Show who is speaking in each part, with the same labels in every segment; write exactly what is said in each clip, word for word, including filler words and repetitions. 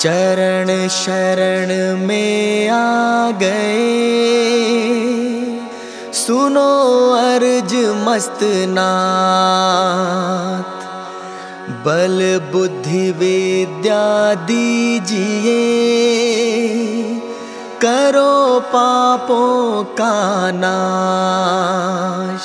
Speaker 1: चरण शरण में आ गए, सुनो अर्ज मस्त नाथ। बल बुद्धि विद्या दीजिए, करो पापों का नाश।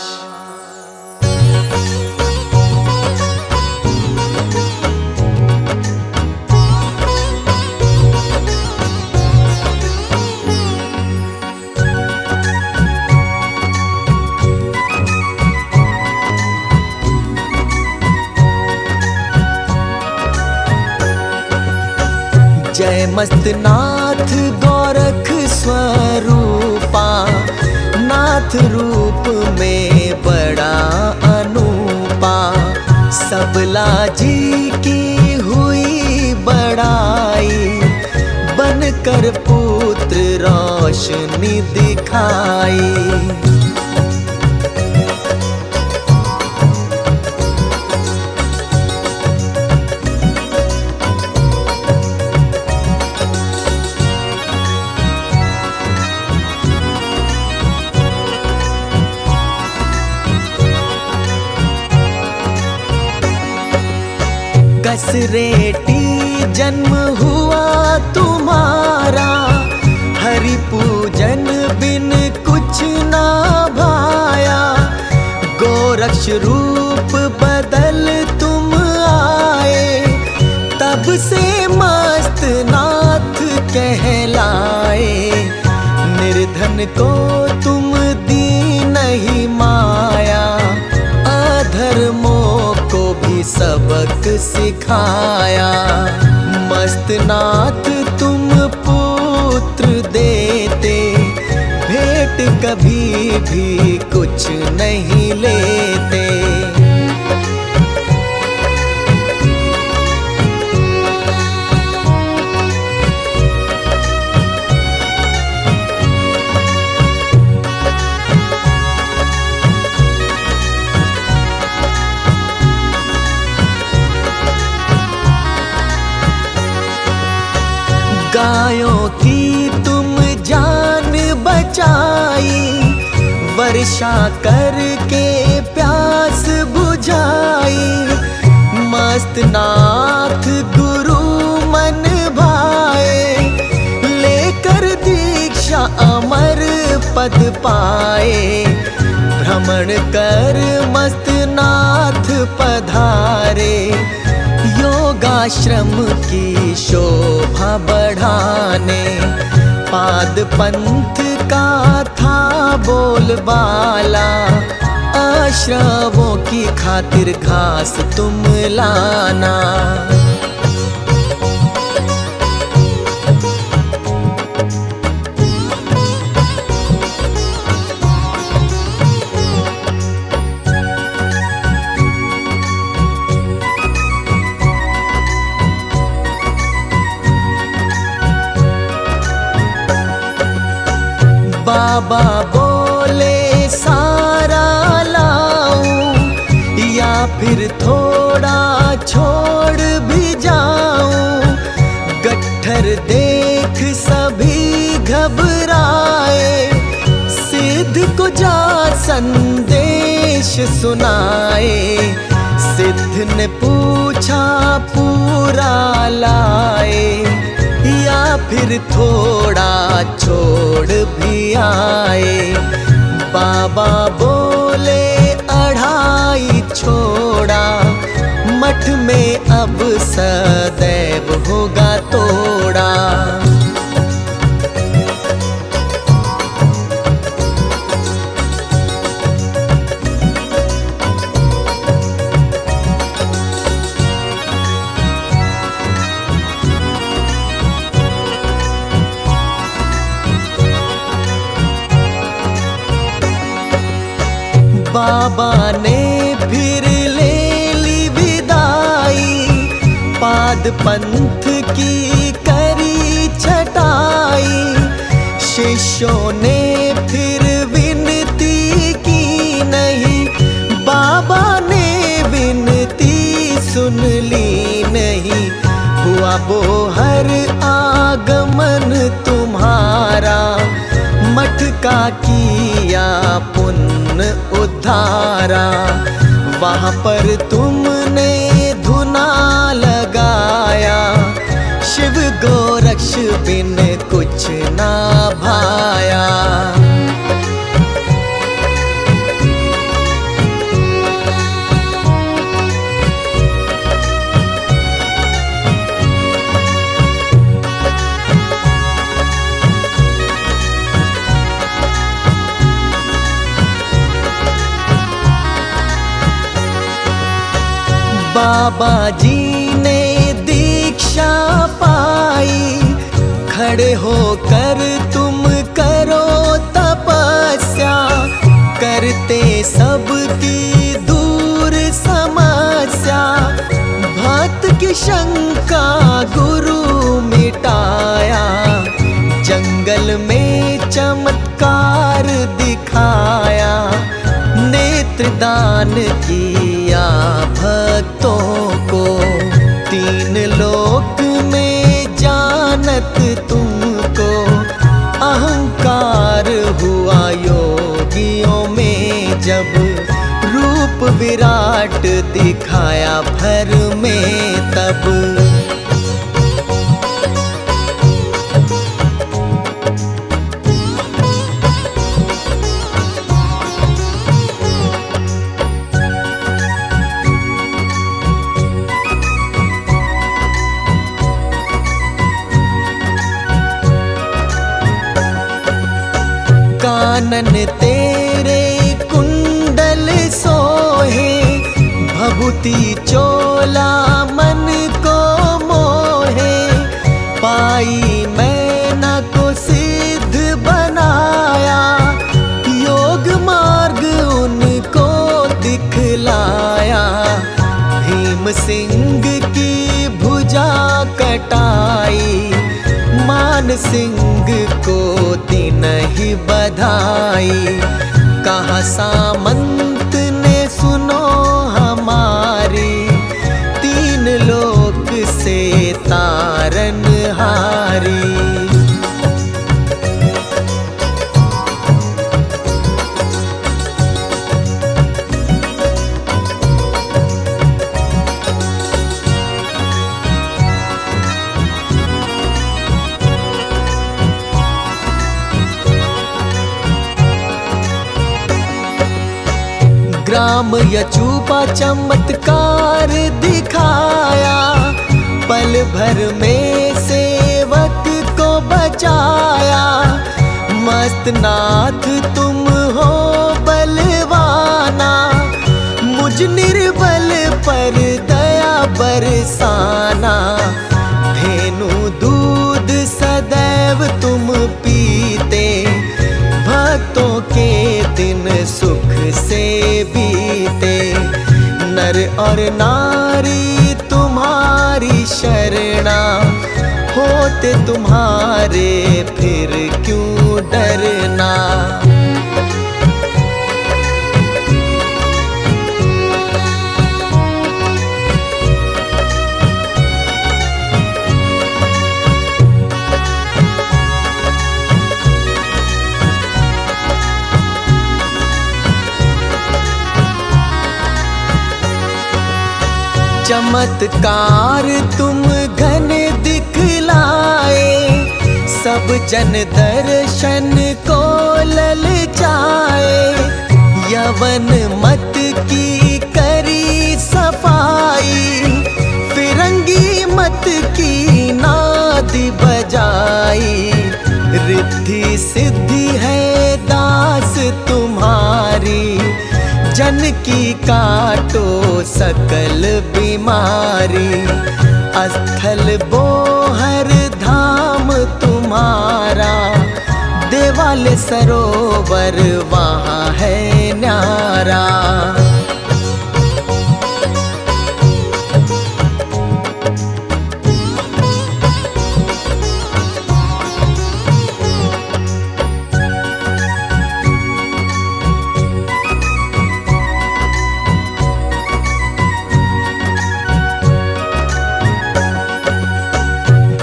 Speaker 1: जय मस्त नाथ गोरख स्वरूपा, नाथ रूप में बड़ा अनूपा। सबला जी की हुई बड़ाई, बनकर पुत्र रोशनी दिखाई। कसरेटी जन्म हुआ तुम्हारा, हरि पूजन बिन कुछ ना भाया। गोरक्ष रूप बदल तुम आए, तब से मस्त नाथ कहलाए। निर्धन को तुम दी नहीं माया, अधर्मों को भी सबक सिखाया। मस्त नाथ तुम पुत्र देते, भेंट कभी भी कुछ नहीं लेते। गायों की तुम जान बचाई, वर्षा करके प्यास बुझाई। मस्त नाथ गुरु मन भाए, लेकर दीक्षा अमर पद पाए। भ्रमण कर मस्त नाथ पधारे, योगाश्रम की शोभा बढ़ाने। पाद पंथ का था बोलबाला, आश्रमों की खातिर घास तुम लाना। बाबा बोले सारा लाऊं, या फिर थोड़ा छोड़ भी जाऊं। गट्ठर देख सभी घबराए, सिद्ध को जा संदेश सुनाए। सिद्ध ने पूछा पूरा लाए, या फिर थोड़ा छोड़ भी आए। बाबा बोले अढ़ाई छोड़ा, मठ में अब सदैव होगा तोड़ा। बाबा ने फिर ले ली विदाई, पाद पंथ की करी छटाई। शिष्यों ने फिर विनती की नहीं, बाबा ने विनती सुन ली नहीं। हुआ बोहर आगमन तुम्हारा, मठ का किया पुण्य उद्धारा। वहाँ पर तुमने धुना लगाया, शिव गोरक्ष बिन कुछ ना भाया। बाबा जी ने दीक्षा पाई, खड़े होकर तुम करो तपस्या। करते सबकी दूर समस्या, भक्त की शंका गुरु मिटाया। जंगल में चमत्कार दिखाया, नेत्रदान किया भक्तों को। तीन लोक में जानत तुमको, अहंकार हुआ योगियों में जब। रूप विराट दिखाया भर में तब। कानन तेरे कुंडल सोहे, भभूति चोला मन को मोहे। पाई मैना को सिद्ध बनाया, योग मार्ग उनको दिखलाया। भीम सिंह की भुजा कटाई, मान सिंह को दिन ही बधाई। कहा सामंत ने सुनो हमारी, तीन लोक से तारन हारी। ग्राम यचूपा चमत्कार दिखाया, पल भर में सेवक को बचाया। मस्त नाथ तुम हो बलवाना, मुझ निर्बल पर दया बरसाना। धेनु दूध सदैव तुम पीते, भक्तों के दिन सुख से बीते। नर और नारी तुम्हारी शरणा, होते तुम्हारे फिर क्यों डरना। चमत्कार तुम घन दिखलाए, सब जन दर्शन को ललचाए। यवन मत की करी सफाई, फिरंगी मत की नादी बजाई। रिद्धि सिद्धि है दास तुम्हारी, जन की काटो सकल बीमारी। अस्थल बोहर धाम तुम्हारा, देवाल सरोवर वहाँ है न्यारा।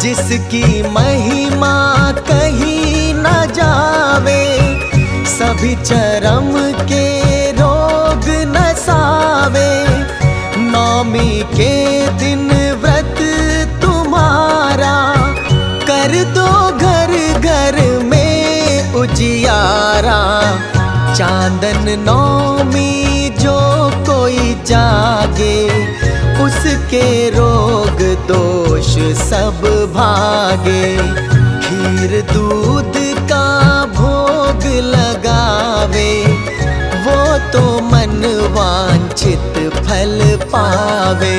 Speaker 1: जिसकी महिमा कहीं न जावे, सभी चरम के रोग नसावे। नौमी के दिन व्रत तुम्हारा, कर दो घर घर में उजियारा। चांदन नौमी जो कोई जागे, उसके रोग दोष सब भागे। खीर दूध का भोग लगावे, वो तो मन वांछित फल पावे।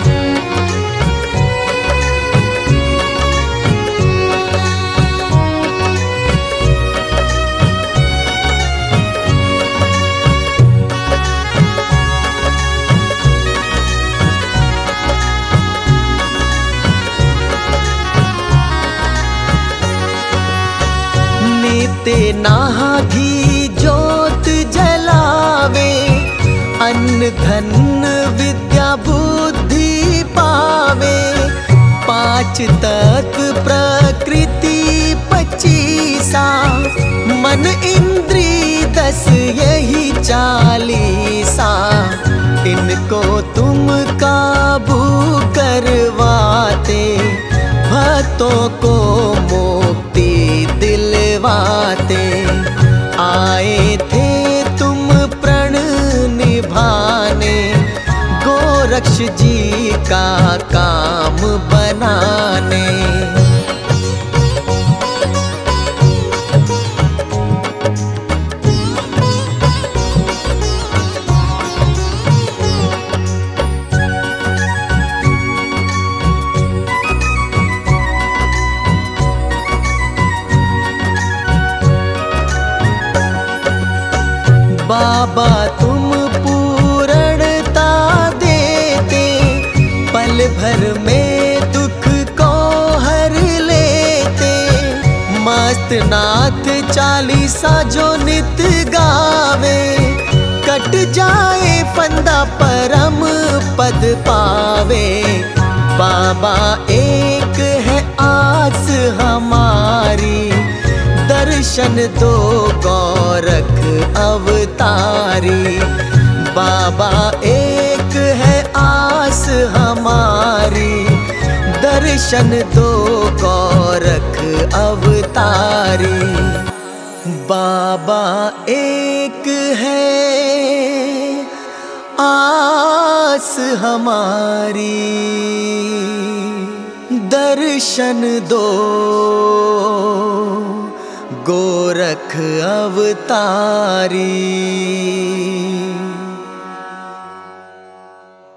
Speaker 1: नित्य नहा घी ज्योत जलावे, अन्न धन विद्या बुद्धि पावे। पांच तत्व प्रकृति पचीसा, मन इंद्री दस यही चालीसा। इनको तुम काबू करवाते, भक्तों को मुक्ति दिलवाते। आए थे तुम प्रण निभाने, गोरक्ष जी का काम बनाने। बाबा तुम पूर्णता देते, पल भर में दुख को हर लेते। मस्त नाथ चालीसा जो नित गावे, कट जाए फंदा परम पद पावे। बाबा एक है आस हमारी, दर्शन दो गोरख अवतारी। बाबा एक है आस हमारी, दर्शन दो गोरख अवतारी। बाबा एक है आस हमारी, दर्शन दो गोरख अवतारी।